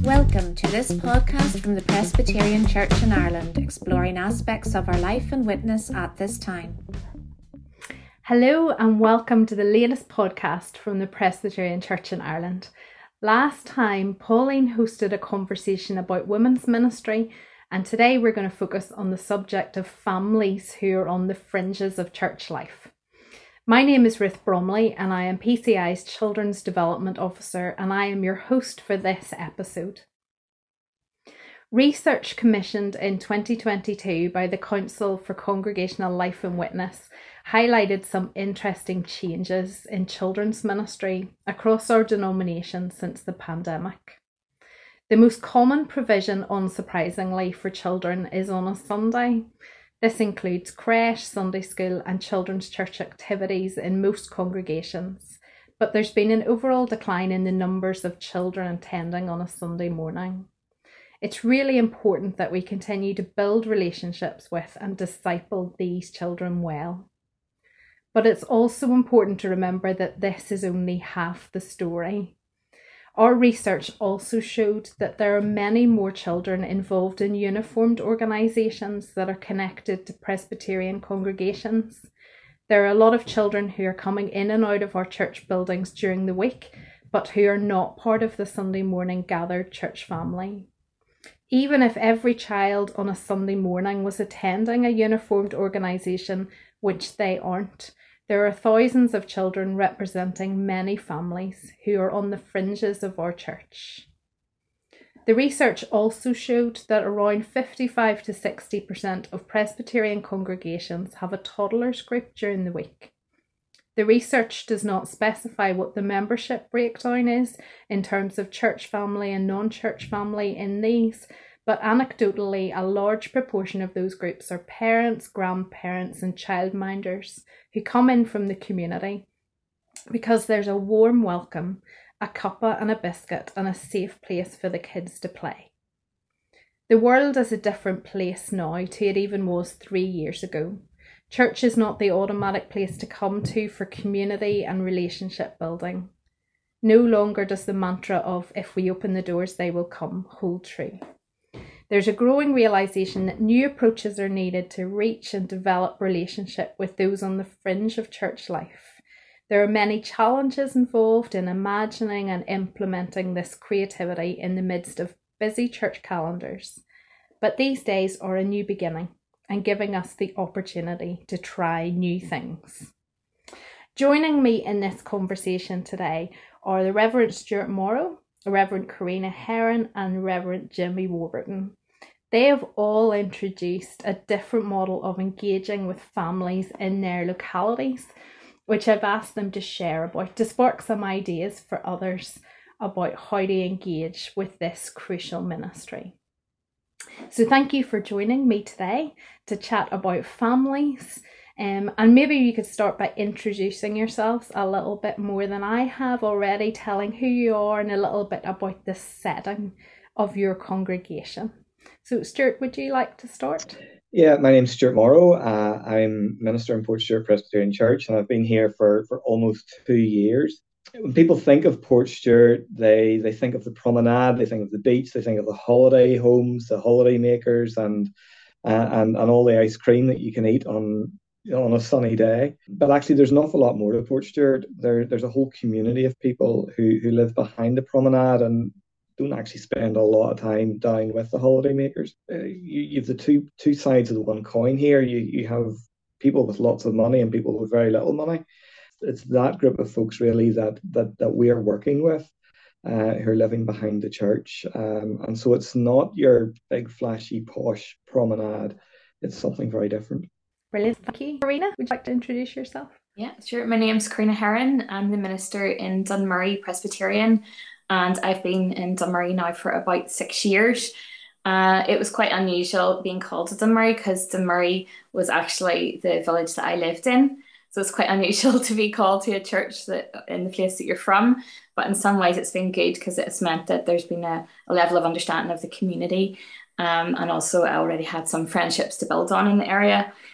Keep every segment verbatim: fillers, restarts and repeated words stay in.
Welcome to this podcast from the Presbyterian Church in Ireland, exploring aspects of our life and witness at this time. Hello and welcome to the latest podcast from the Presbyterian Church in Ireland. Last time, Pauline hosted a conversation about women's ministry, and today we're going to focus on the subject of families who are on the fringes of church life. My name is Ruth Bromley and I am P C I's Children's Development Officer, and I am your host for this episode. Research commissioned in twenty twenty-two by the Council for Congregational Life and Witness highlighted some interesting changes in children's ministry across our denomination since the pandemic. The most common provision, unsurprisingly, for children is on a Sunday. This includes creche, Sunday school and children's church activities in most congregations, but there's been an overall decline in the numbers of children attending on a Sunday morning. It's really important that we continue to build relationships with and disciple these children well. But it's also important to remember that this is only half the story. Our research also showed that there are many more children involved in uniformed organisations that are connected to Presbyterian congregations. There are a lot of children who are coming in and out of our church buildings during the week, but who are not part of the Sunday morning gathered church family. Even if every child on a Sunday morning was attending a uniformed organisation, which they aren't, there are thousands of children representing many families who are on the fringes of our church. The research also showed that around fifty-five to sixty percent of Presbyterian congregations have a toddlers group during the week. The research does not specify what the membership breakdown is in terms of church family and non-church family in these, but anecdotally, a large proportion of those groups are parents, grandparents and childminders who come in from the community because there's a warm welcome, a cuppa and a biscuit and a safe place for the kids to play. The world is a different place now to it even was three years ago. Church is not the automatic place to come to for community and relationship building. No longer does the mantra of if we open the doors they will come hold true. There's a growing realisation that new approaches are needed to reach and develop relationship with those on the fringe of church life. There are many challenges involved in imagining and implementing this creativity in the midst of busy church calendars. But these days are a new beginning and giving us the opportunity to try new things. Joining me in this conversation today are the Reverend Stuart Morrow, Reverend Karina Heron and Reverend Jimmy Warburton. They have all introduced a different model of engaging with families in their localities, which I've asked them to share about to spark some ideas for others about how to engage with this crucial ministry. So thank you for joining me today to chat about families. Um, and maybe you could start by introducing yourselves a little bit more than I have already, telling who you are and a little bit about the setting of your congregation. So Stuart, would you like to start? Yeah, my name's Stuart Morrow. Uh, I'm minister in Portstewart Presbyterian Church, and I've been here for, for almost two years. When people think of Portstewart, they, they think of the promenade, they think of the beach, they think of the holiday homes, the holiday makers, and uh, and and all the ice cream that you can eat on on a sunny day. But actually there's an awful lot more to Portstewart. There, there's a whole community of people who, who live behind the promenade and don't actually spend a lot of time down with the holiday makers. Uh, you, you have the two two sides of the one coin here. You, you have people with lots of money and people with very little money. It's that group of folks really that that, that we are working with, uh, who are living behind the church. Um, and so it's not your big flashy posh promenade. It's something very different. Brilliant, thank you. Karina, would you like to introduce yourself? Yeah, sure. My name's Karina Heron. I'm the minister in Dunmurry Presbyterian, and I've been in Dunmurry now for about six years. Uh, it was quite unusual being called to Dunmurry because Dunmurry was actually the village that I lived in. So it's quite unusual to be called to a church that in the place that you're from. But in some ways it's been good because it's meant that there's been a, a level of understanding of the community. Um, and also I already had some friendships to build on in the area.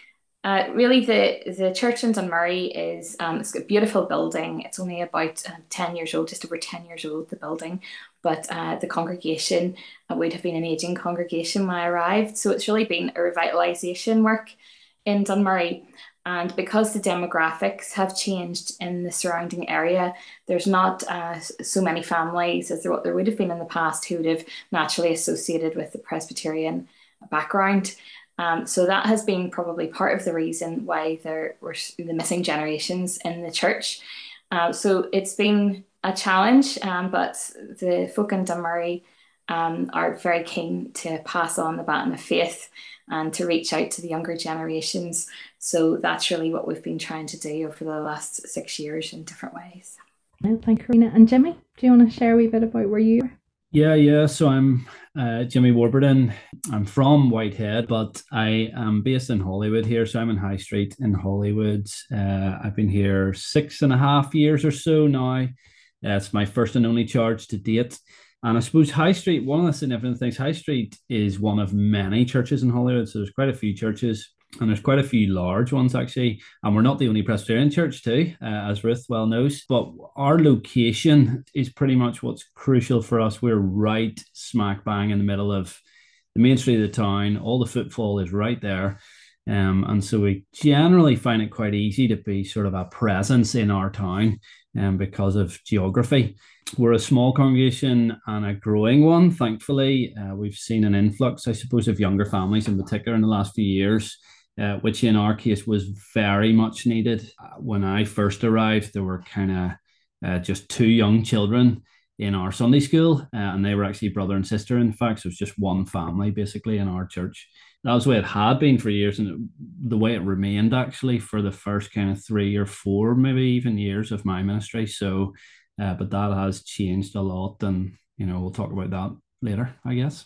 Uh, really, the the church in Dunmurry is um, it's a beautiful building. It's only about uh, ten years old, just over ten years old, the building. But uh, the congregation uh, would have been an aging congregation when I arrived. So it's really been a revitalisation work in Dunmurry. And because the demographics have changed in the surrounding area, there's not uh, so many families as there, there would have been in the past who would have naturally associated with the Presbyterian background. Um, so that has been probably part of the reason why there were the missing generations in the church. Uh, so it's been a challenge, um, but the folk in Dunmurry um, are very keen to pass on the baton of faith and to reach out to the younger generations. So that's really what we've been trying to do over the last six years in different ways. Well, thank you, Karina. And Jimmy, do you want to share a wee bit about where you are? Yeah, yeah. So I'm uh, Jimmy Warburton. I'm from Whitehead, but I am based in Holywood here. So I'm in High Street in Holywood. Uh, I've been here six and a half years or so now. Uh, it's my first and only charge to date. And I suppose High Street, one of the significant things, High Street is one of many churches in Holywood. So there's quite a few churches. And there's quite a few large ones, actually. And we're not the only Presbyterian church, too, uh, as Ruth well knows. But our location is pretty much what's crucial for us. We're right smack bang in the middle of the main street of the town. All the footfall is right there. Um, and so we generally find it quite easy to be sort of a presence in our town um, because of geography. We're a small congregation and a growing one, thankfully. Uh, we've seen an influx, I suppose, of younger families in particular in the last few years. Uh, which in our case was very much needed. Uh, when I first arrived, there were kind of uh, just two young children in our Sunday school, uh, and they were actually brother and sister, in fact, so it was just one family basically in our church. That was the way it had been for years, and it, the way it remained actually for the first kind of three or four, maybe even years of my ministry. So, uh, but that has changed a lot, and you know, we'll talk about that later, I guess.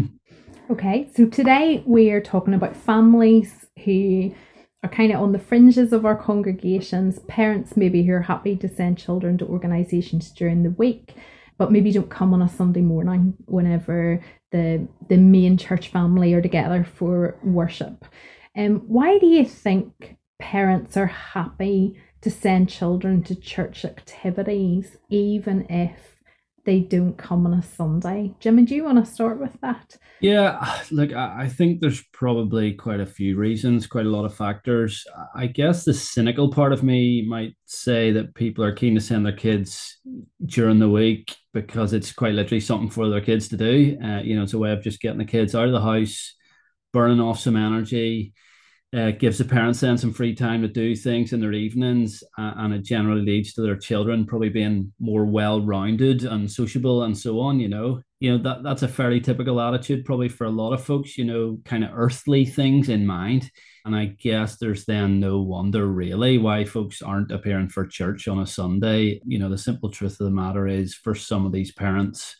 Okay, so today we're talking about families who are kind of on the fringes of our congregations, parents maybe who are happy to send children to organisations during the week, but maybe don't come on a Sunday morning whenever the the main church family are together for worship. Um, why do you think parents are happy to send children to church activities even if they don't come on a Sunday? Jimmy, do you want to start with that? Yeah, look, I think there's probably quite a few reasons, quite a lot of factors. I guess the cynical part of me might say that people are keen to send their kids during the week because it's quite literally something for their kids to do. Uh, you know, it's a way of just getting the kids out of the house, burning off some energy. Uh, gives the parents then some free time to do things in their evenings, uh, and it generally leads to their children probably being more well-rounded and sociable and so on. You know, you know that that's a fairly typical attitude probably for a lot of folks. You know, kind of earthly things in mind, and I guess there's then no wonder really why folks aren't appearing for church on a Sunday. You know, the simple truth of the matter is, for some of these parents,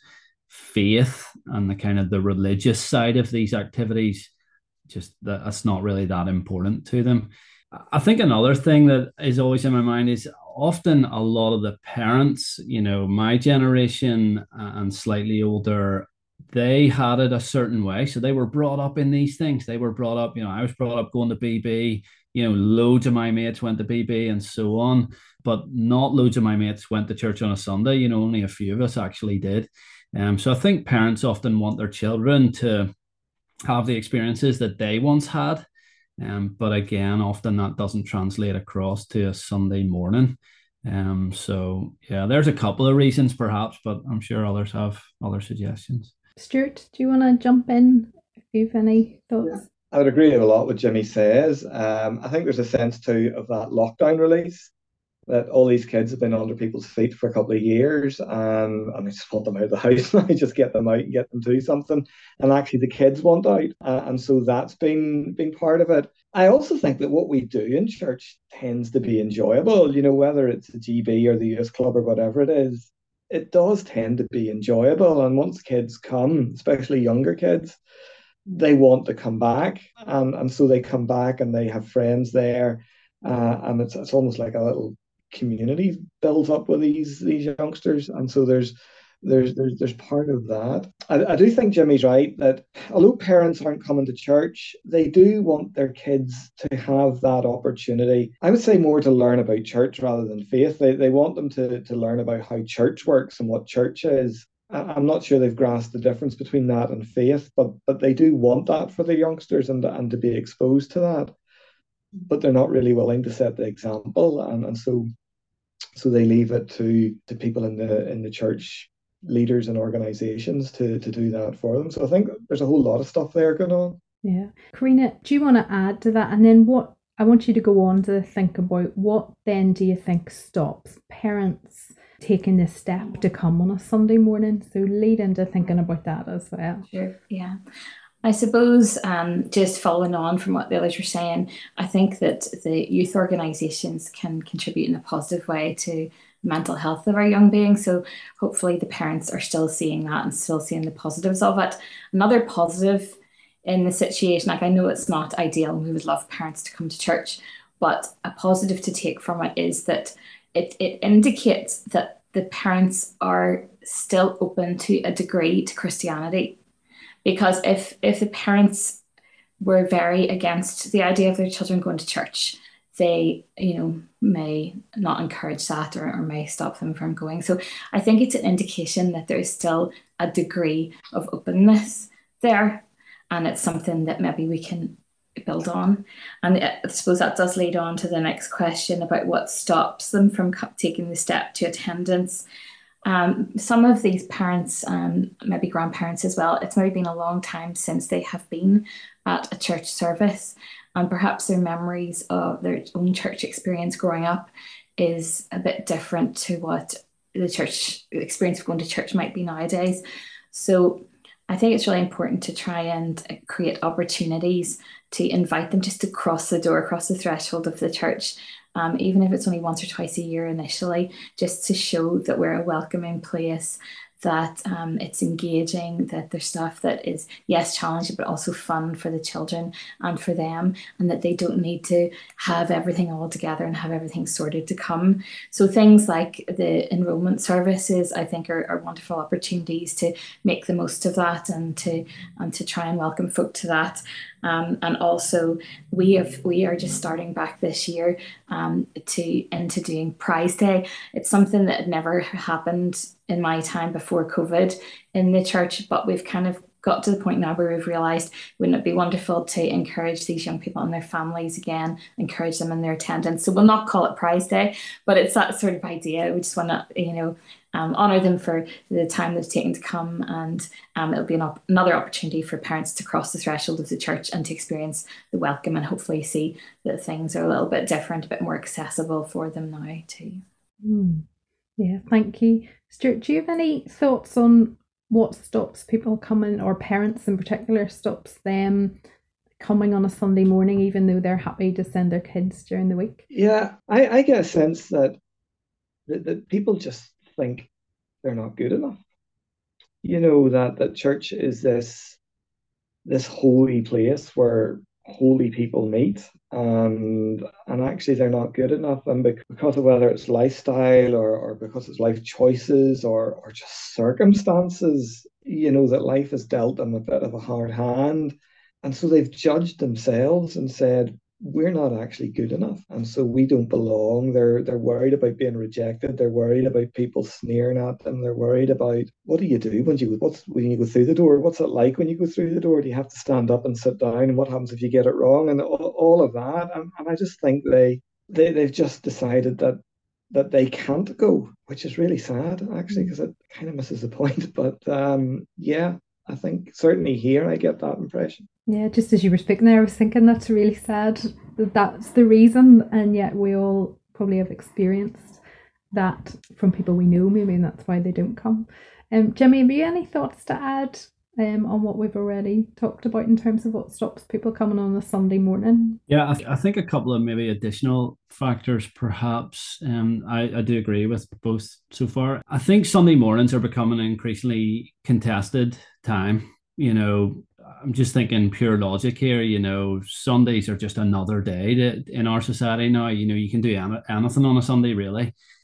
faith and the kind of the religious side of these activities, just that that's not really that important to them. I think another thing that is always in my mind is often a lot of the parents, you know, my generation and slightly older, they had it a certain way. So they were brought up in these things. They were brought up, you know, I was brought up going to B B, you know, loads of my mates went to B B and so on, but not loads of my mates went to church on a Sunday. You know, only a few of us actually did. Um, so I think parents often want their children to have the experiences that they once had. Um, but again, often that doesn't translate across to a Sunday morning. Um, so yeah, there's a couple of reasons perhaps, but I'm sure others have other suggestions. Stuart, do you want to jump in if you've any thoughts? I would agree with a lot what Jimmy says. Um, I think there's a sense too of that lockdown release, that all these kids have been under people's feet for a couple of years, and, and I just want them out of the house now, just get them out and get them to do something. And actually the kids want out. Uh, and so that's been, been part of it. I also think that what we do in church tends to be enjoyable, you know, whether it's the G B or the youth club or whatever it is, it does tend to be enjoyable. And once kids come, especially younger kids, they want to come back. And, and so they come back and they have friends there. Uh, and it's, it's almost like a little community built up with these these youngsters, and so there's there's there's there's part of that. I, I do think Jimmy's right that although parents aren't coming to church, they do want their kids to have that opportunity. I would say more to learn about church rather than faith. They they want them to to learn about how church works and what church is. I'm not sure they've grasped the difference between that and faith, but but they do want that for the youngsters and and to be exposed to that. But they're not really willing to set the example, and, and so so they leave it to to people in the in the church, leaders and organizations to to do that for them. So I think there's a whole lot of stuff there going on. Yeah. Karina, do you want to add to that? And then what I want you to go on to think about, what then do you think stops parents taking this step to come on a Sunday morning? So lead into thinking about that as well. Sure, yeah. I suppose um, just following on from what the others were saying, I think that the youth organisations can contribute in a positive way to mental health of our young beings. So hopefully the parents are still seeing that and still seeing the positives of it. Another positive in the situation, like I know it's not ideal and we would love parents to come to church, but a positive to take from it is that it, it indicates that the parents are still open to a degree to Christianity. Because if if the parents were very against the idea of their children going to church, they, you know, may not encourage that or, or may stop them from going. So I think it's an indication that there is still a degree of openness there, and it's something that maybe we can build on. And I suppose that does lead on to the next question about what stops them from taking the step to attendance. Um, some of these parents, um, maybe grandparents as well, it's maybe been a long time since they have been at a church service, and perhaps their memories of their own church experience growing up is a bit different to what the church experience of going to church might be nowadays. So I think it's really important to try and create opportunities to invite them just to cross the door, across the threshold of the church. Um, even if it's only once or twice a year initially, just to show that we're a welcoming place, that um, it's engaging, that there's stuff that is, yes, challenging, but also fun for the children and for them, and that they don't need to have everything all together and have everything sorted to come. So things like the enrollment services, I think, are, are wonderful opportunities to make the most of that and to and to try and welcome folk to that. Um, and also, we have we are just starting back this year um, to into doing Prize Day. It's something that had never happened in my time before COVID in the church, but we've kind of got to the point now where we've realised, wouldn't it be wonderful to encourage these young people and their families again, encourage them in their attendance. So we'll not call it Prize Day, but it's that sort of idea. We just want to, you know, um, honour them for the time they've taken to come, and um, it'll be an op- another opportunity for parents to cross the threshold of the church and to experience the welcome, and hopefully see that things are a little bit different, a bit more accessible for them now too. Mm. Yeah, thank you. Stuart, do you have any thoughts on what stops people coming, or parents in particular stops them coming on a Sunday morning, even though they're happy to send their kids during the week? Yeah, I, I get a sense that, that that people just think they're not good enough. You know, that that church is this this holy place where holy people meet, and and actually they're not good enough, and because of whether it's lifestyle or, or because it's life choices or or just circumstances, you know, that life has dealt them a bit of a hard hand, and so they've judged themselves and said, we're not actually good enough, and so we don't belong. They're they're worried about being rejected. They're worried about people sneering at them. They're worried about, what do you do when you what's when you go through the door? What's it like when you go through the door? Do you have to stand up and sit down? And what happens if you get it wrong? And all, all of that. And, and I just think they they they've just decided that that they can't go, which is really sad actually, because it kind of misses the point. But um, yeah. I think certainly here I get that impression. Yeah, just as you were speaking there, I was thinking that's really sad that that's the reason, and yet we all probably have experienced that from people we know, maybe, and that's why they don't come. Um, Jimmy, have you any thoughts to add um, on what we've already talked about in terms of what stops people coming on a Sunday morning? Yeah, I, th- I think a couple of maybe additional factors, perhaps. Um, I, I do agree with both so far. I think Sunday mornings are becoming an increasingly contested time. You know, I'm just thinking pure logic here. You know, Sundays are just another day to, in our society now. You know, you can do any, anything on a Sunday, really.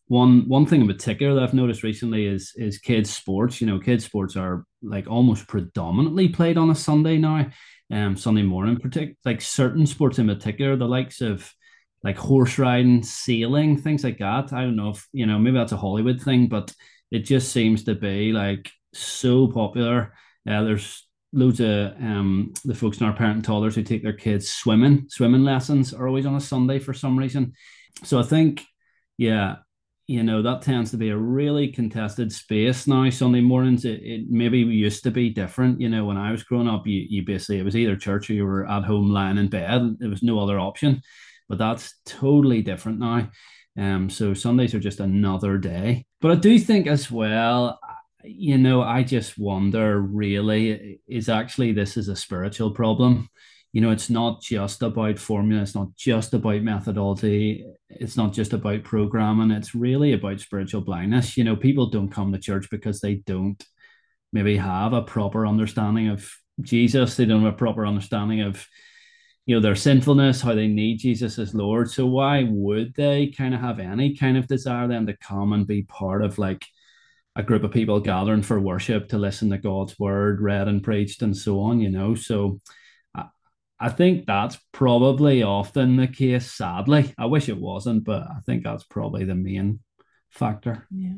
one one thing in particular that I've noticed recently is is kids sports. You know, kids sports are like almost predominantly played on a Sunday now, um, Sunday morning. Partic- like certain sports in particular, the likes of like horse riding, sailing, things like that. I don't know if you know, maybe that's a Hollywood thing, but it just seems to be like so popular. Uh, there's loads of um the folks in our parent and toddlers who take their kids swimming. Swimming lessons are always on a Sunday for some reason. So I think, yeah, you know, that tends to be a really contested space now. Sunday mornings, it, it maybe used to be different. You know, when I was growing up, you, you basically, it was either church or you were at home lying in bed. There was no other option. But that's totally different now. Um, so Sundays are just another day. But I do think as well, you know, I just wonder really, is actually this is a spiritual problem. You know, it's not just about formula, it's not just about methodology, it's not just about programming, it's really about spiritual blindness. You know, people don't come to church because they don't maybe have a proper understanding of Jesus, they don't have a proper understanding of, you know, their sinfulness, how they need Jesus as Lord. So why would they kind of have any kind of desire then to come and be part of like a group of people gathering for worship to listen to God's word read and preached and so on, you know? So I, I think that's probably often the case, sadly. I wish it wasn't, but I think that's probably the main factor. Yeah.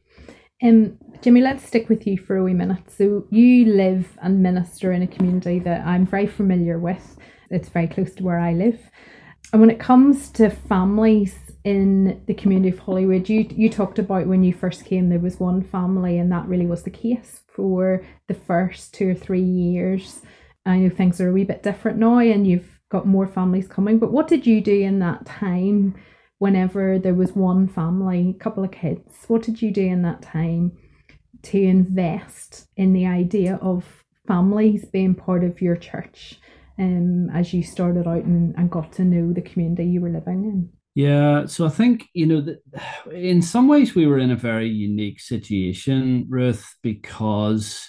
Um, Jimmy, let's stick with you for a wee minute. So you live and minister in a community that I'm very familiar with. It's very close to where I live. And when it comes to families in the community of Holywood, you you talked about when you first came, there was one family, and that really was the case for the first two or three years. I know things are a wee bit different now and you've got more families coming, but what did you do in that time whenever there was one family, a couple of kids? What did you do in that time to invest in the idea of families being part of your church? Um, as you started out and, and got to know the community you were living in? Yeah, so I think, you know, that in some ways we were in a very unique situation, Ruth, because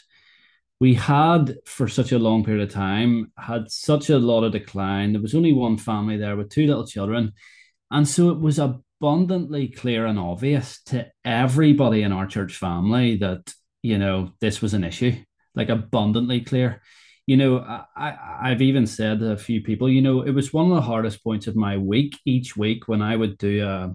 we had, for such a long period of time, had such a lot of decline. There was only one family there with two little children. And so it was abundantly clear and obvious to everybody in our church family that, you know, this was an issue, like abundantly clear. You know, I, I've even said to a few people, you know, it was one of the hardest points of my week each week when I would do a,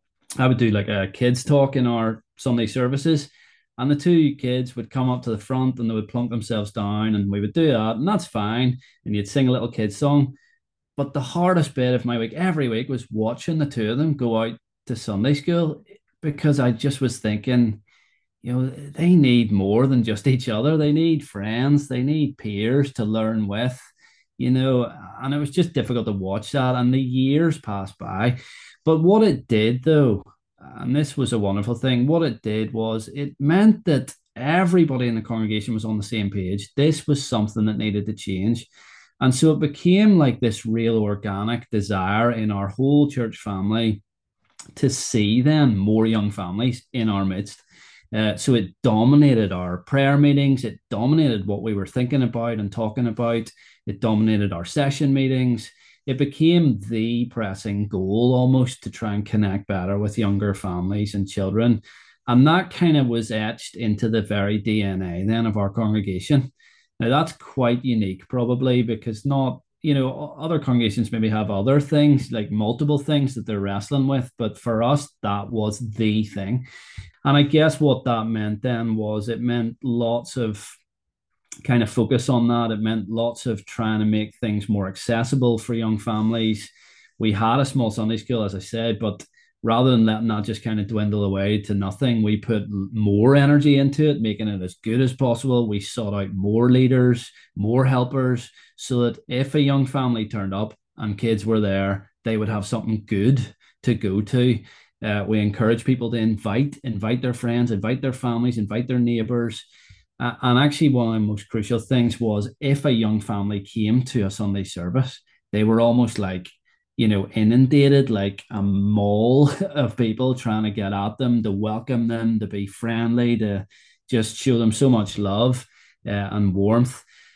I would do like a kids talk in our Sunday services, and the two kids would come up to the front and they would plunk themselves down and we would do that, and that's fine. And you'd sing a little kids song. But the hardest bit of my week every week was watching the two of them go out to Sunday school, because I just was thinking, you know, they need more than just each other. They need friends. They need peers to learn with, you know, and it was just difficult to watch that. And the years passed by. But what it did, though, and this was a wonderful thing, what it did was it meant that everybody in the congregation was on the same page. This was something that needed to change. And so it became like this real organic desire in our whole church family to see then more young families in our midst. Uh, so it dominated our prayer meetings. It dominated what we were thinking about and talking about. It dominated our session meetings. It became the pressing goal almost to try and connect better with younger families and children. And that kind of was etched into the very D N A then of our congregation. Now that's quite unique probably, because not, you know, other congregations maybe have other things, like multiple things that they're wrestling with. But for us, that was the thing. And I guess what that meant then was it meant lots of kind of focus on that. It meant lots of trying to make things more accessible for young families. We had a small Sunday school, as I said, but rather than letting that just kind of dwindle away to nothing, we put more energy into it, making it as good as possible. We sought out more leaders, more helpers, so that if a young family turned up and kids were there, they would have something good to go to. Uh, we encourage people to invite, invite their friends, invite their families, invite their neighbours. Uh, and actually, one of the most crucial things was if a young family came to a Sunday service, they were almost like, you know, inundated, like a mall of people trying to get at them, to welcome them, to be friendly, to just show them so much love uh, and warmth.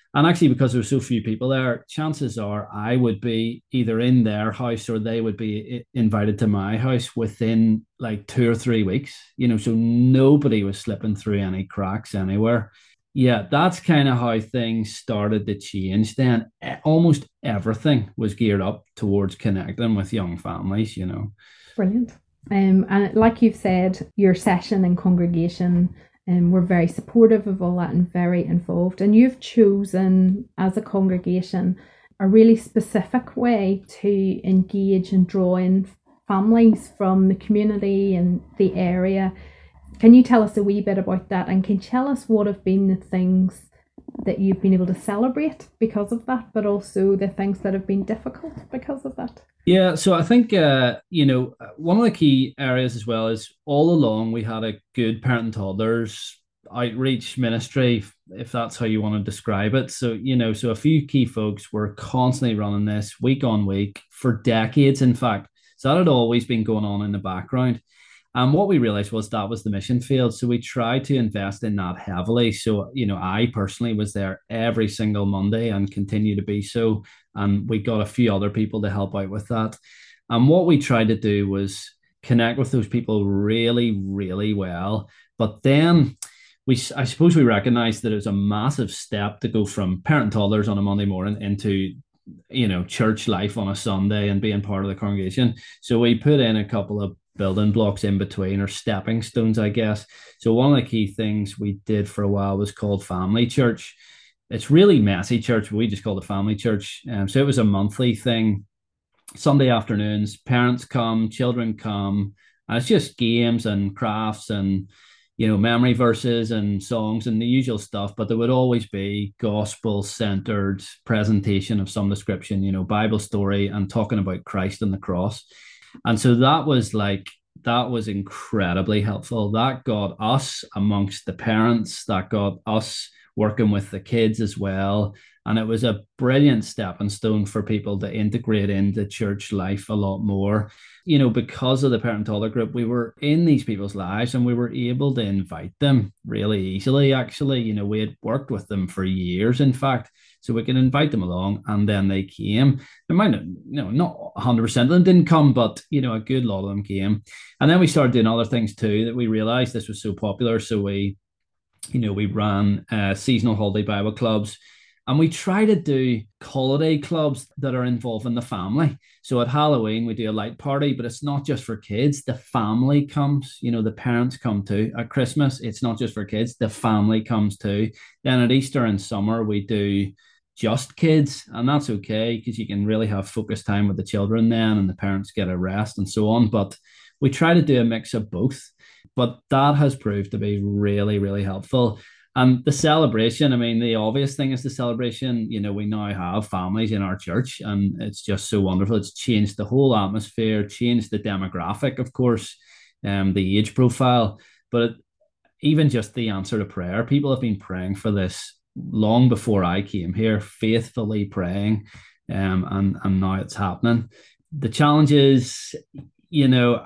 And actually, because there were so few people there, chances are I would be either in their house or they would be invited to my house within like two or three weeks, you know, so nobody was slipping through any cracks anywhere. Yeah, that's kind of how things started to change then. Almost everything was geared up towards connecting with young families, you know. Brilliant. Um, and like you've said, your session and congregation and we're very supportive of all that and very involved. And you've chosen as a congregation a really specific way to engage and draw in families from the community and the area. Can you tell us a wee bit about that? And can you tell us what have been the things that you've been able to celebrate because of that, but also the things that have been difficult because of that? Yeah, so I think, uh, you know, one of the key areas as well is all along we had a good parent and toddlers outreach ministry, if that's how you want to describe it. So, you know, so a few key folks were constantly running this week on week for decades, in fact. So that had always been going on in the background. And what we realized was that was the mission field. So we tried to invest in that heavily. So, you know, I personally was there every single Monday and continue to be so. And we got a few other people to help out with that. And what we tried to do was connect with those people really, really well. But then we, I suppose we recognized that it was a massive step to go from parent toddlers on a Monday morning into, you know, church life on a Sunday and being part of the congregation. So we put in a couple of building blocks in between, or stepping stones, I guess. So one of the key things we did for a while was called Family Church. It's really messy church, but we just called it Family Church. Um, so it was a monthly thing. Sunday afternoons, parents come, children come, and it's just games and crafts and, you know, memory verses and songs and the usual stuff. But there would always be gospel-centered presentation of some description, you know, Bible story and talking about Christ and the cross. And so that was like, that was incredibly helpful. That got us amongst the parents, that got us working with the kids as well. And it was a brilliant stepping stone for people to integrate into church life a lot more. You know, because of the parent toddler group, we were in these people's lives and we were able to invite them really easily, actually. You know, we had worked with them for years, in fact. So we can invite them along, and then they came. They might not, you know, not one hundred percent of them didn't come, but, you know, a good lot of them came. And then we started doing other things too that we realized this was so popular. So we, you know, we ran uh, seasonal holiday Bible clubs, and we try to do holiday clubs that are involving the family. So at Halloween, we do a light party, but it's not just for kids. The family comes, you know, the parents come too. At Christmas, it's not just for kids. The family comes too. Then at Easter and summer, we do just kids, and that's okay because you can really have focused time with the children then, and the parents get a rest and so on. But we try to do a mix of both. But that has proved to be really, really helpful. And the celebration, I mean, the obvious thing is the celebration. You know, we now have families in our church, and it's just so wonderful. It's changed the whole atmosphere, changed the demographic, of course, um, the age profile. But it, even just the answer to prayer, people have been praying for this long before I came here, faithfully praying, um, and, and now it's happening. The challenge is, you know,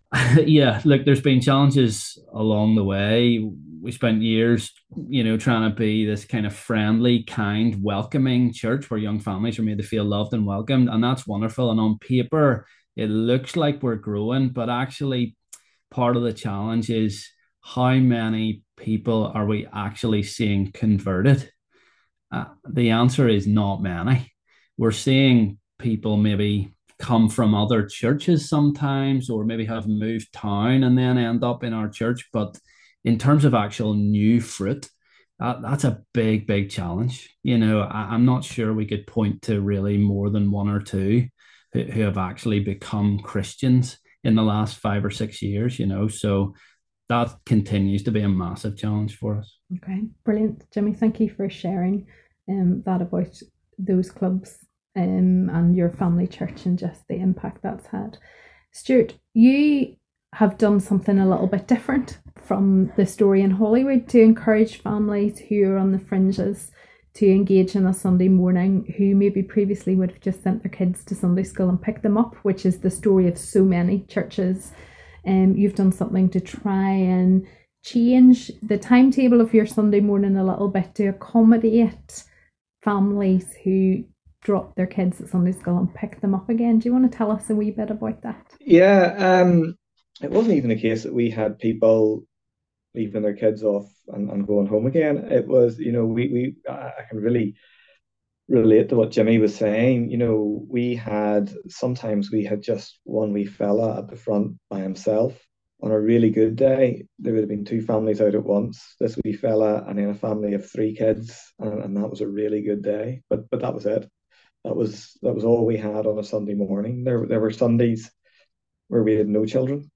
yeah, look, there's been challenges along the way. We spent years, you know, trying to be this kind of friendly, kind, welcoming church where young families are made to feel loved and welcomed. And that's wonderful. And on paper, it looks like we're growing, but actually part of the challenge is how many people are we actually seeing converted? Uh, the answer is not many. We're seeing people maybe come from other churches sometimes, or maybe have moved town and then end up in our church. But in terms of actual new fruit, that, that's a big, big challenge. You know, I, I'm not sure we could point to really more than one or two who, who have actually become Christians in the last five or six years, you know, so that continues to be a massive challenge for us. Okay, brilliant. Jimmy, thank you for sharing um, that about those clubs um, and your family church and just the impact that's had. Stuart, you have done something a little bit different from the story in Hollywood to encourage families who are on the fringes to engage in a Sunday morning, who maybe previously would have just sent their kids to Sunday school and picked them up, which is the story of so many churches. Um, you've done something to try and change the timetable of your Sunday morning a little bit to accommodate families who drop their kids at Sunday school and pick them up again. Do you want to tell us a wee bit about that? Yeah, um, it wasn't even a case that we had people leaving their kids off and, and going home again. It was, you know, we we I can really relate to what Jimmy was saying. You know, we had sometimes we had just one wee fella at the front by himself. On a really good day, there would have been two families out at once, this wee fella and then a family of three kids, and, and that was a really good day. But but that was it. That was that was all we had on a Sunday morning. There there were Sundays where we had no children,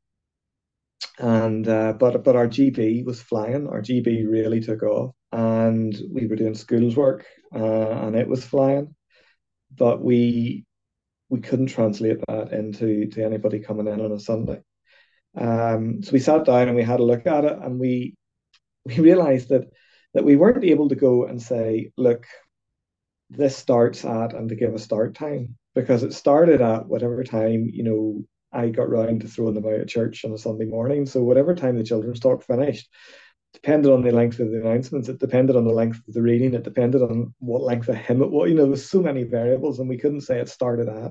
and uh, but but our G B was flying. Our G B really took off, and we were doing schools work, uh, and it was flying. But we we couldn't translate that into to anybody coming in on a Sunday. Um, so we sat down and we had a look at it, and we we realised that that we weren't able to go and say, look, this starts at, and to give a start time, because it started at whatever time, you know, I got round to throwing them out of church on a Sunday morning. So whatever time the children's talk finished, depended on the length of the announcements, it depended on the length of the reading, it depended on what length of hymn it was. You know, there was so many variables, and we couldn't say it started at.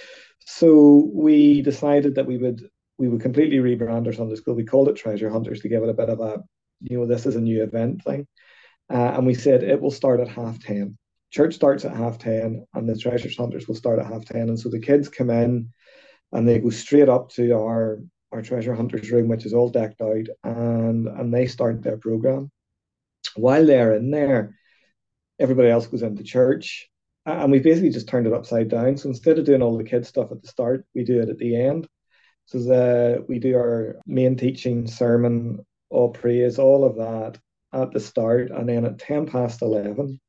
So we decided that we would we would completely rebrand our Sunday school. We called it Treasure Hunters to give it a bit of a, you know, this is a new event thing. Uh, and we said it will start at half ten. Church starts at half ten, and the Treasure Hunters will start at half ten. And so the kids come in and they go straight up to our, our Treasure Hunters room, which is all decked out, and, and they start their program. While they're in there, everybody else goes into church. And we basically just turned it upside down. So instead of doing all the kids stuff at the start, we do it at the end. So the, we do our main teaching, sermon, all praise, all of that at the start. And then at ten past eleven,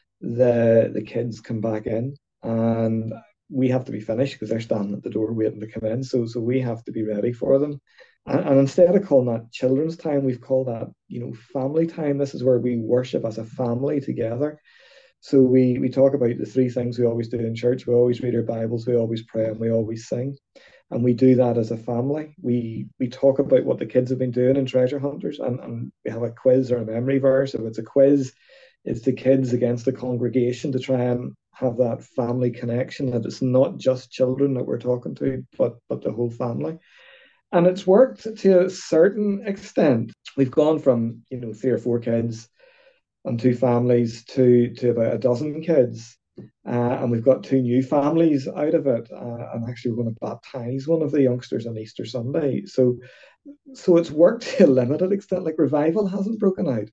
the the kids come back in, and we have to be finished because they're standing at the door waiting to come in. So so we have to be ready for them. And, and instead of calling that children's time, we've called that, you know, family time. This is where we worship as a family together. So we we talk about the three things we always do in church. We always read our Bibles, we always pray, and we always sing. And we do that as a family. We we talk about what the kids have been doing in Treasure Hunters, and, and we have a quiz or a memory verse. If it's a quiz, it's the kids against the congregation to try and have that family connection, that it's not just children that we're talking to, but but the whole family. And it's worked to a certain extent. We've gone from, you know, three or four kids and two families to to about a dozen kids. Uh, and we've got two new families out of it. Uh, and actually we're going to baptize one of the youngsters on Easter Sunday. So so it's worked to a limited extent. Like, revival hasn't broken out.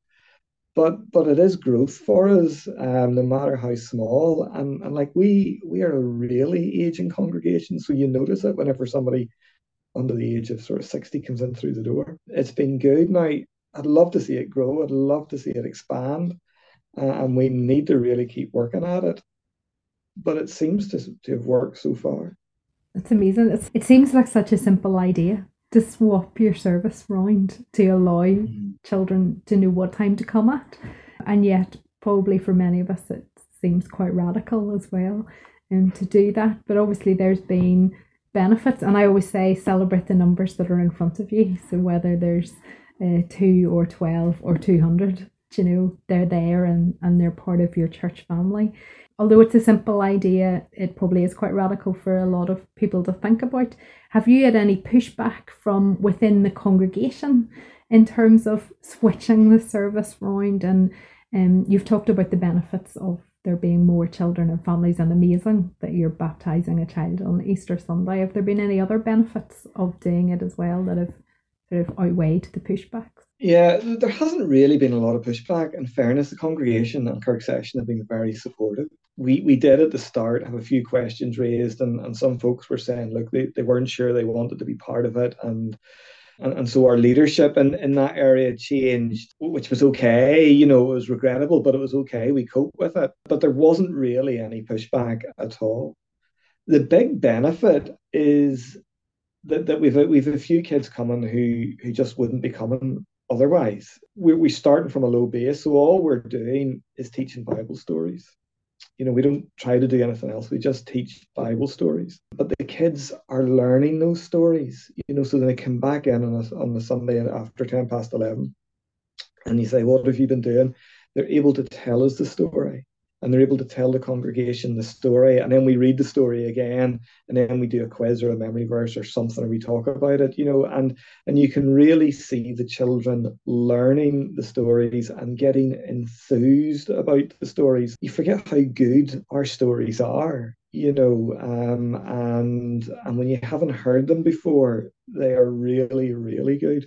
But but it is growth for us, um, no matter how small. And, and like we we are a really aging congregation. So you notice it whenever somebody under the age of sort of sixty comes in through the door. It's been good. Now, I'd love to see it grow. I'd love to see it expand. Uh, and we need to really keep working at it. But it seems to, to have worked so far. It's amazing. It's, it seems like such a simple idea to swap your service round to allow mm. children to know what time to come at. And yet, probably for many of us, it seems quite radical as well um, to do that. But obviously there's been benefits. And I always say celebrate the numbers that are in front of you. So whether there's uh, two or twelve or two hundred, you know, they're there and, and they're part of your church family. Although it's a simple idea, it probably is quite radical for a lot of people to think about. Have you had any pushback from within the congregation in terms of switching the service round? And um, you've talked about the benefits of there being more children and families, and amazing that you're baptising a child on Easter Sunday. Have there been any other benefits of doing it as well that have sort of outweighed the pushbacks? Yeah, there hasn't really been a lot of pushback. In fairness, the congregation and Kirk Session have been very supportive. We we did at the start have a few questions raised, and, and some folks were saying, look, they, they weren't sure they wanted to be part of it. And and, and so our leadership in, in that area changed, which was okay. You know, it was regrettable, but it was okay. We coped with it. But there wasn't really any pushback at all. The big benefit is that, that we've, we've a few kids coming who, who just wouldn't be coming otherwise. We're, we're starting from a low base, so all we're doing is teaching Bible stories. You know, we don't try to do anything else. We just teach Bible stories. But the kids are learning those stories, you know, so they come back in on, a, on the Sunday after ten past eleven. And you say, what have you been doing? They're able to tell us the story. and they're able to tell the congregation the story, and then we read the story again, and then we do a quiz or a memory verse or something, and we talk about it, you know, and and you can really see the children learning the stories and getting enthused about the stories. You forget how good our stories are, you know, um, and and when you haven't heard them before, they are really, really good.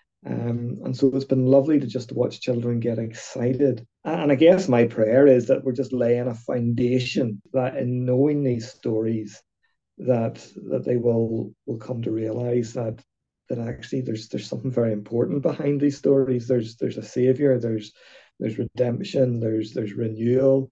Um, and so it's been lovely to just watch children get excited. And I guess my prayer is that we're just laying a foundation that in knowing these stories, that that they will will come to realize that that actually there's there's something very important behind these stories. There's there's a savior, there's there's redemption, there's there's renewal,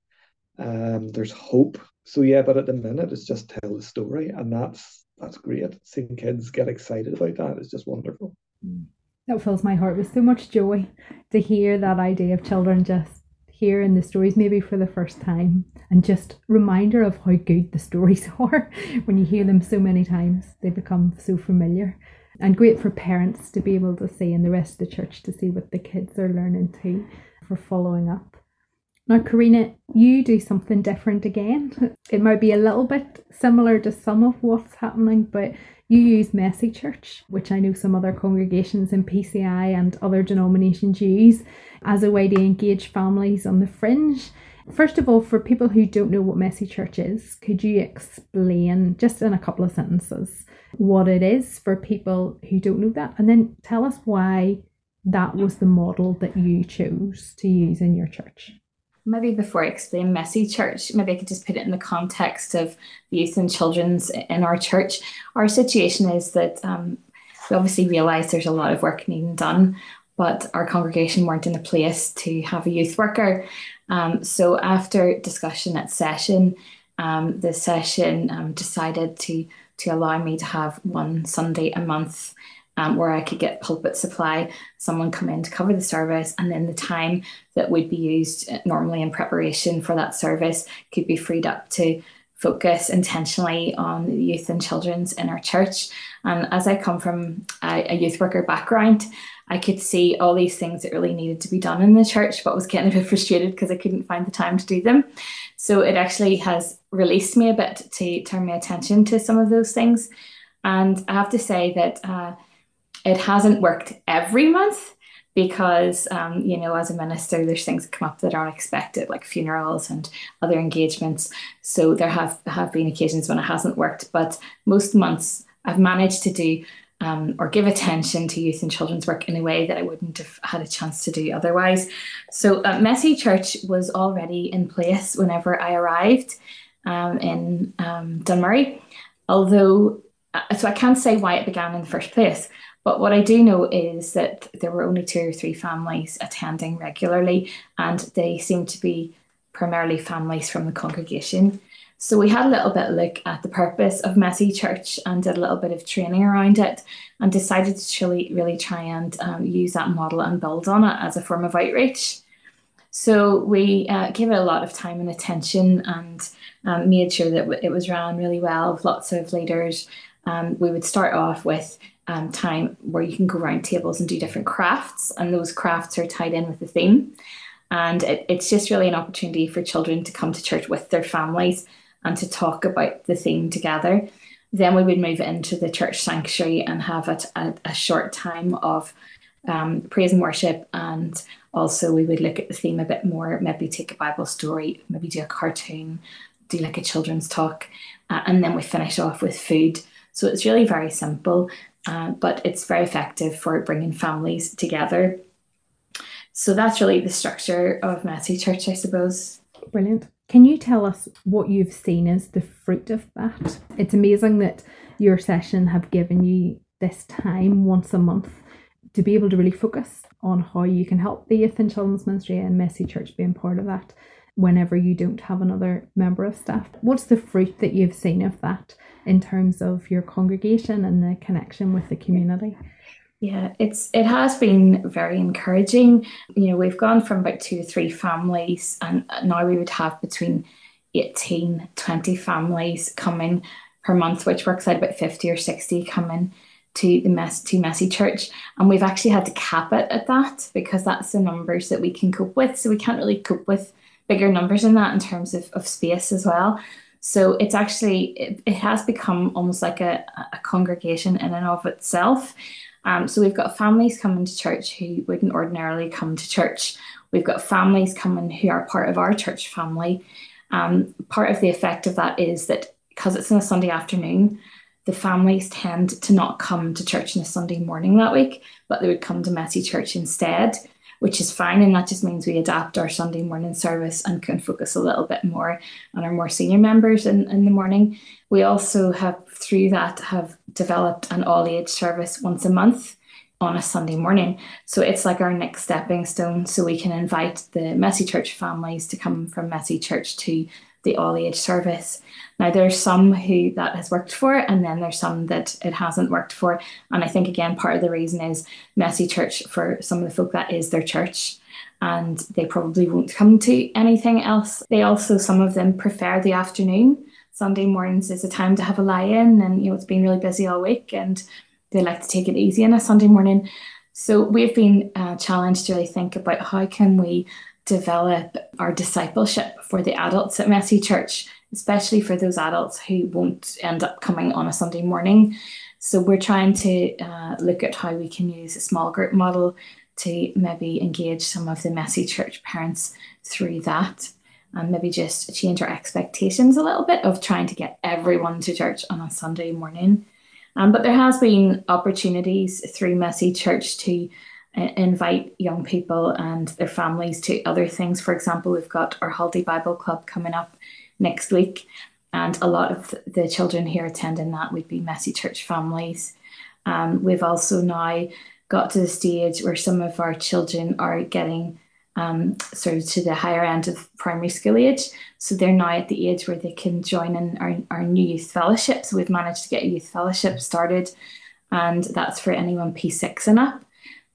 um, there's hope. So yeah, but at the minute it's just tell the story, and that's that's great. Seeing kids get excited about that is just wonderful. Mm. That fills my heart with so much joy to hear that idea of children just hearing the stories maybe for the first time, and just reminder of how good the stories are. When you hear them so many times, they become so familiar, and great for parents to be able to see, and the rest of the church to see what the kids are learning too, for following up. Now, Karina, you do something different again. It might be a little bit similar to some of what's happening, but you use Messy Church, which I know some other congregations in P C I and other denominations use, as a way to engage families on the fringe. First of all, for people who don't know what Messy Church is, could you explain, just in a couple of sentences, what it is for people who don't know that? And then tell us why that was the model that you chose to use in your church. Maybe before I explain Messy Church, maybe I could just put it in the context of the youth and children's in our church. Our situation is that um, we obviously realise there's a lot of work needing done, but our congregation weren't in a place to have a youth worker. Um, so after discussion at session, um, the session um, decided to, to allow me to have one Sunday a month Um, where I could get pulpit supply, someone come in to cover the service, and then the time that would be used normally in preparation for that service could be freed up to focus intentionally on the youth and children's in our church. And as I come from a, a youth worker background, I could see all these things that really needed to be done in the church, but was getting a bit frustrated because I couldn't find the time to do them. So it actually has released me a bit to turn my attention to some of those things. And I have to say that uh, it hasn't worked every month because, um, you know, as a minister, there's things that come up that aren't expected, like funerals and other engagements. So there have, have been occasions when it hasn't worked, but most months I've managed to do um, or give attention to youth and children's work in a way that I wouldn't have had a chance to do otherwise. So uh, Messy Church was already in place whenever I arrived um, in um, Dunmurry, although, uh, so I can't say why it began in the first place. But what I do know is that there were only two or three families attending regularly, and they seemed to be primarily families from the congregation. So we had a little bit of look at the purpose of Messy Church and did a little bit of training around it, and decided to really, really try and um, use that model and build on it as a form of outreach. So we uh, gave it a lot of time and attention, and um, made sure that it was run really well with lots of leaders. Um, we would start off with Um, time where you can go around tables and do different crafts, and those crafts are tied in with the theme, and it, it's just really an opportunity for children to come to church with their families and to talk about the theme together. Then we would move into the church sanctuary and have a, a, a short time of um, praise and worship, and also we would look at the theme a bit more, maybe take a Bible story, maybe do a cartoon, do like a children's talk, uh, and then we finish off with food. So it's really very simple. Uh, but it's very effective for bringing families together. So that's really the structure of Messy Church, I suppose. Brilliant. Can you tell us what you've seen as the fruit of that? It's amazing that your session have given you this time once a month to be able to really focus on how you can help the youth and children's ministry, and Messy Church being part of that whenever you don't have another member of staff. What's the fruit that you've seen of that in terms of your congregation and the connection with the community? Yeah, it's it has been very encouraging. You know, we've gone from about two to three families, and now we would have between eighteen, twenty families coming per month, which works out about fifty or sixty coming to the mess to Messy Church. And we've actually had to cap it at that because that's the numbers that we can cope with. So we can't really cope with bigger numbers in that in terms of, of space as well. So it's actually, it, it has become almost like a, a congregation in and of itself. Um, so we've got families coming to church who wouldn't ordinarily come to church. We've got families coming who are part of our church family. Um, part of the effect of that is that because it's on a Sunday afternoon, the families tend to not come to church on a Sunday morning that week, but they would come to Messy Church instead, which is fine. And that just means we adapt our Sunday morning service and can focus a little bit more on our more senior members in, in the morning. We also have, through that, have developed an all-age service once a month on a Sunday morning. So it's like our next stepping stone. So we can invite the Messy Church families to come from Messy Church to the all-age service. Now, there's some who that has worked for, and then there's some that it hasn't worked for. And I think, again, part of the reason is Messy Church, for some of the folk, that is their church, and they probably won't come to anything else. They also, some of them prefer the afternoon. Sunday mornings is a time to have a lie-in, and, you know, it's been really busy all week, and they like to take it easy on a Sunday morning. So we've been uh, challenged to really think about how can we develop our discipleship for the adults at Messy Church, especially for those adults who won't end up coming on a Sunday morning. So we're trying to uh, look at how we can use a small group model to maybe engage some of the Messy Church parents through that, and maybe just change our expectations a little bit of trying to get everyone to church on a Sunday morning. Um, but there has been opportunities through Messy Church to invite young people and their families to other things. For example, we've got our Holiday Bible Club coming up next week, and a lot of the children here attending that would be Messy Church families. Um, we've also now got to the stage where some of our children are getting um, sort of to the higher end of primary school age. So they're now at the age where they can join in our, our new youth fellowship. So we've managed to get a youth fellowship started, and that's for anyone P six and up.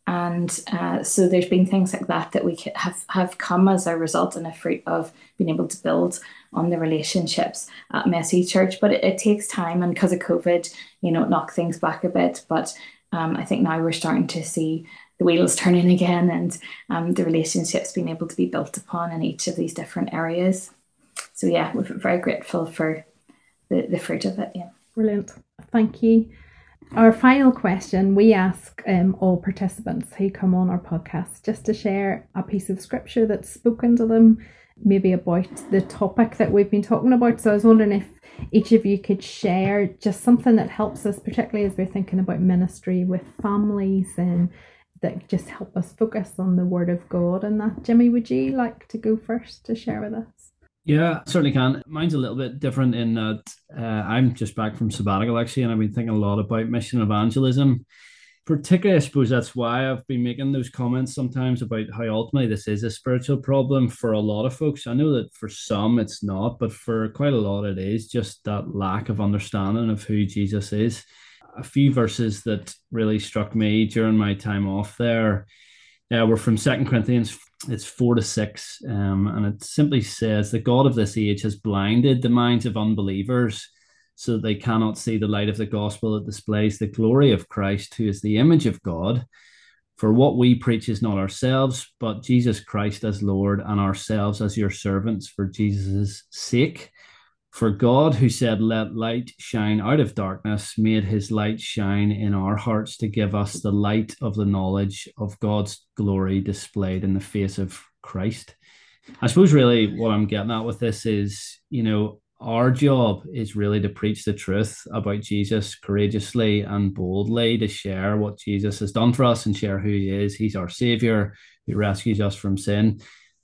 And uh, so there's been things like that that we have, have come as a result and a fruit of being able to build on the relationships at Messy Church. But it, it takes time, and because of COVID, you know, it knocked things back a bit. But um, I think now we're starting to see the wheels turning again, and um, the relationships being able to be built upon in each of these different areas. So yeah, we're very grateful for the, the fruit of it. Yeah. Brilliant. Thank you. Our final question, we ask um, all participants who come on our podcast just to share a piece of scripture that's spoken to them, maybe about the topic that we've been talking about. So I was wondering if each of you could share just something that helps us, particularly as we're thinking about ministry with families, and that just help us focus on the Word of God and that. Jimmy, would you like to go first to share with us? Yeah, certainly can. Mine's a little bit different in that uh, I'm just back from sabbatical, actually, and I've been thinking a lot about mission evangelism. Particularly, I suppose that's why I've been making those comments sometimes about how ultimately this is a spiritual problem for a lot of folks. I know that for some it's not, but for quite a lot it is, just that lack of understanding of who Jesus is. A few verses that really struck me during my time off there uh, were from Second Corinthians. It's four to six, um, and it simply says, "The God of this age has blinded the minds of unbelievers so that they cannot see the light of the gospel that displays the glory of Christ, who is the image of God. For what we preach is not ourselves, but Jesus Christ as Lord, and ourselves as your servants for Jesus' sake. For God, who said, 'Let light shine out of darkness,' made his light shine in our hearts to give us the light of the knowledge of God's glory displayed in the face of Christ." I suppose really what I'm getting at with this is, you know, our job is really to preach the truth about Jesus courageously and boldly, to share what Jesus has done for us and share who he is. He's our Savior who rescues us from sin.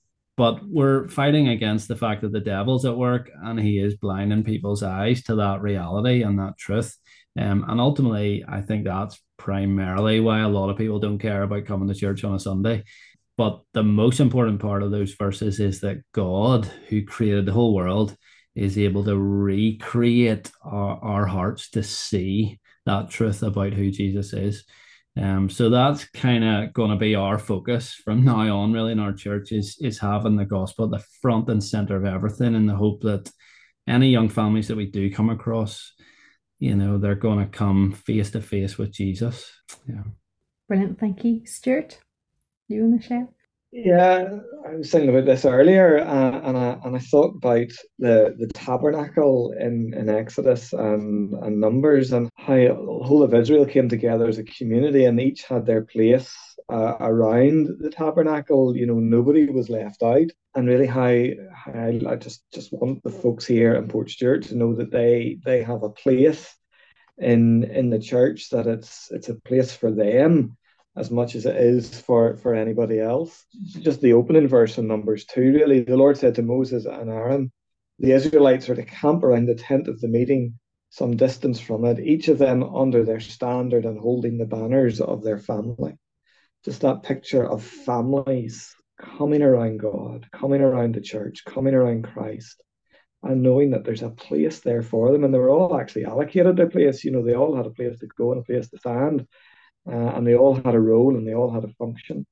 But we're fighting against the fact that the devil's at work and he is blinding people's eyes to that reality and that truth. Um, and ultimately, I think that's primarily why a lot of people don't care about coming to church on a Sunday. But the most important part of those verses is that God, who created the whole world, is able to recreate our, our hearts to see that truth about who Jesus is. Um, so that's kind of going to be our focus from now on, really, in our church, is, is having the gospel at the front and center of everything, in the hope that any young families that we do come across, you know, they're going to come face to face with Jesus. Yeah. Brilliant. Thank you. Stuart, you want to share? Yeah, I was thinking about this earlier, uh, and I and I thought about the the tabernacle in in Exodus and and Numbers, and how the whole of Israel came together as a community, and each had their place uh, around the tabernacle. You know, nobody was left out, and really how, how I, I just just want the folks here in Portstewart to know that they they have a place in in the church, that it's it's a place for them as much as it is for for anybody else. Just the opening verse in Numbers two, really, the Lord said to Moses and Aaron, the Israelites are to camp around the tent of the meeting, some distance from it, each of them under their standard and holding the banners of their family. Just that picture of families coming around God, coming around the church, coming around Christ, and knowing that there's a place there for them. And they were all actually allocated their place. You know, they all had a place to go and a place to stand, uh, and they all had a role and they all had a function.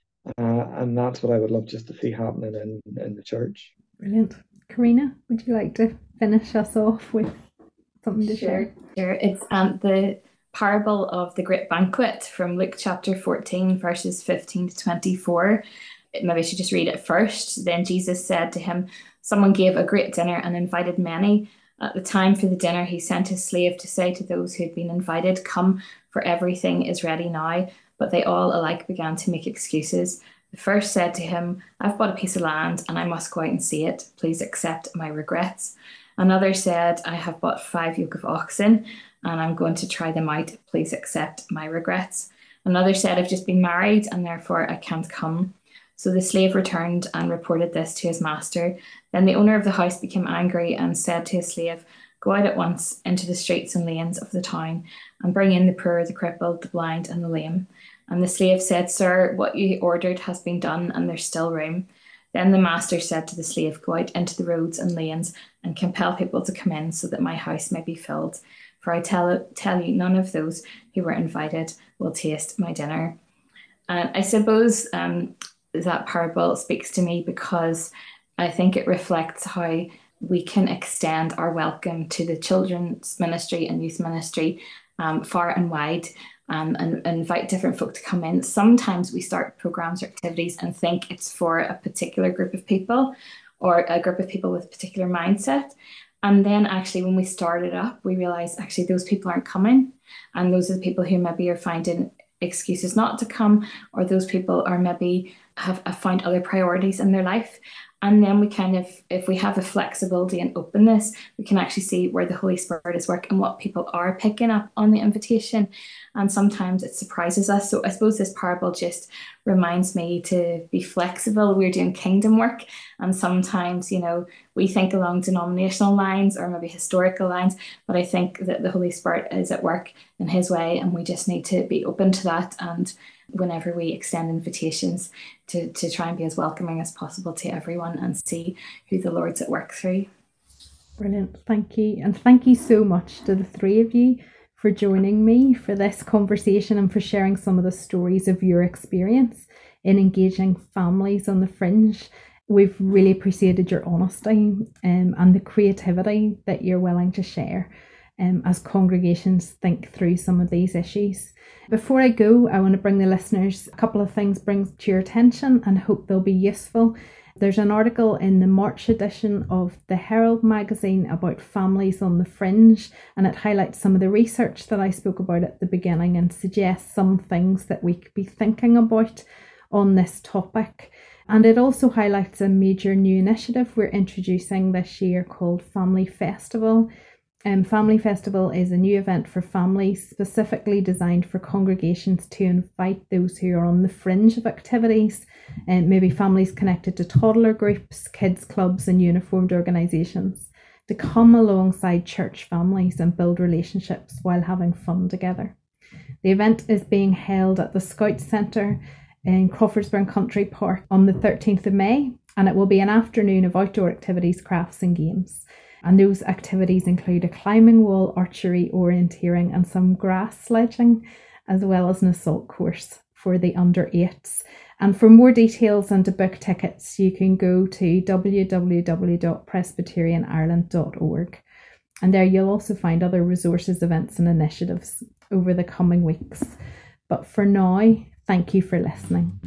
Uh, and that's what I would love just to see happening in, in the church. Brilliant. Karina, would you like to finish us off with something to Sure, share? sure. It's um, the parable of the great banquet from Luke chapter fourteen, verses fifteen to twenty-four. Maybe I should just read it first. Then Jesus said to him, someone gave a great dinner and invited many. At the time for the dinner, he sent his slave to say to those who had been invited, come, for everything is ready now. But they all alike began to make excuses. The first said to him, I've bought a piece of land and I must go out and see it. Please accept my regrets. Another said, I have bought five yoke of oxen and I'm going to try them out. Please accept my regrets. Another said, I've just been married and therefore I can't come. So the slave returned and reported this to his master. Then the owner of the house became angry and said to his slave, go out at once into the streets and lanes of the town and bring in the poor, the crippled, the blind, and the lame. And the slave said, sir, what you ordered has been done and there's still room. Then the master said to the slave, go out into the roads and lanes and compel people to come in so that my house may be filled. For I tell, tell you, none of those who were invited will taste my dinner. And I suppose um, that parable speaks to me because I think it reflects how we can extend our welcome to the children's ministry and youth ministry um, far and wide, um, and, and invite different folk to come in. Sometimes we start programs or activities and think it's for a particular group of people or a group of people with a particular mindset. And then actually when we start it up, we realize actually those people aren't coming. And those are the people who maybe are finding excuses not to come, or those people are maybe have, have found other priorities in their life. And then we kind of, if we have a flexibility and openness, we can actually see where the Holy Spirit is working and what people are picking up on the invitation. And sometimes it surprises us. So I suppose this parable just reminds me to be flexible. We're doing kingdom work. And sometimes, you know, we think along denominational lines or maybe historical lines, but I think that the Holy Spirit is at work in his way, and we just need to be open to that. And whenever we extend invitations, to, to try and be as welcoming as possible to everyone and see who the Lord's at work through. Brilliant. Thank you. And thank you so much to the three of you for joining me for this conversation and for sharing some of the stories of your experience in engaging families on the fringe. We've really appreciated your honesty um, and the creativity that you're willing to share um, as congregations think through some of these issues. Before I go, I want to bring the listeners a couple of things brings to your attention and hope they'll be useful. There's an article in the March edition of the Herald magazine about families on the fringe, and it highlights some of the research that I spoke about at the beginning and suggests some things that we could be thinking about on this topic. And it also highlights a major new initiative we're introducing this year called Family Festival. Um, Family Festival is a new event for families specifically designed for congregations to invite those who are on the fringe of activities, and um, maybe families connected to toddler groups, kids clubs and uniformed organisations, to come alongside church families and build relationships while having fun together. The event is being held at the Scout Centre in Crawfordsburn Country Park on the thirteenth of May, and it will be an afternoon of outdoor activities, crafts and games. And those activities include a climbing wall, archery, orienteering and some grass sledging, as well as an assault course for the under eights. And for more details and to book tickets, you can go to w w w dot presbyterian ireland dot org. And there you'll also find other resources, events and initiatives over the coming weeks. But for now, thank you for listening.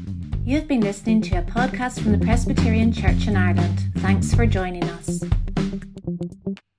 You've been listening to a podcast from the Presbyterian Church in Ireland. Thanks for joining us.